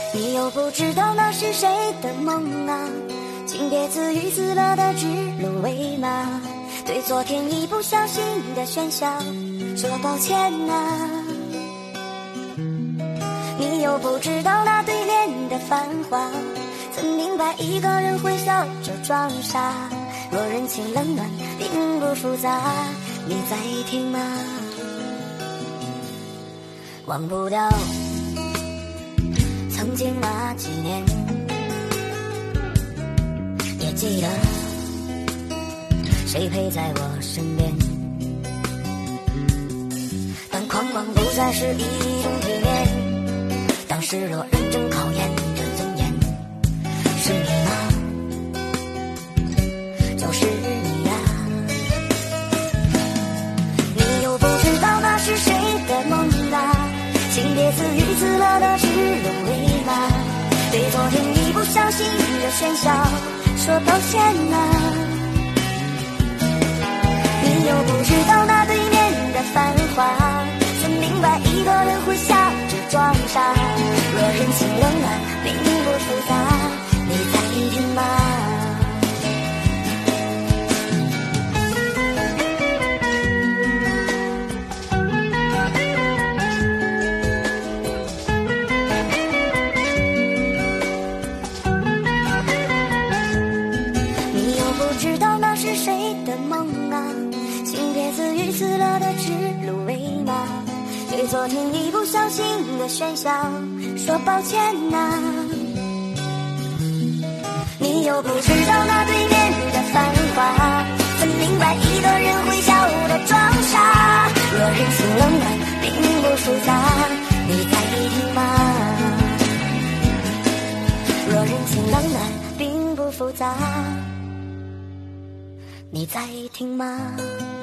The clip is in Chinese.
你又不知道那是谁的梦啊，请别自娱自乐的指鹿为马，对昨天一不小心的喧嚣说抱歉啊。你又不知道那对联的繁华，怎明白一个人会笑着装傻？若人情冷暖并不复杂，你在听吗？忘不掉曾经那几年，也记得谁陪在我身边。当狂妄不再是一种体面，当时若认真考验着尊严，是你吗？就是你呀。你又不知道那是谁的梦啊，请别自娱自乐的指鹿为马，对昨天一不小心的喧嚣说抱歉啊。你又不知道那对面的繁华，怎明白一个人会笑着装傻？若人情冷暖并不复杂，你在听吗？你又不知道那是谁的梦啊，请别自娱自乐的指鹿为马，对昨天一不小心的喧嚣说抱歉啊。你又不知道那对面的繁华，怎明白一个人会笑的装傻？若人情冷暖并不复杂，你在听吗？若人情冷暖并不复杂，你在听吗？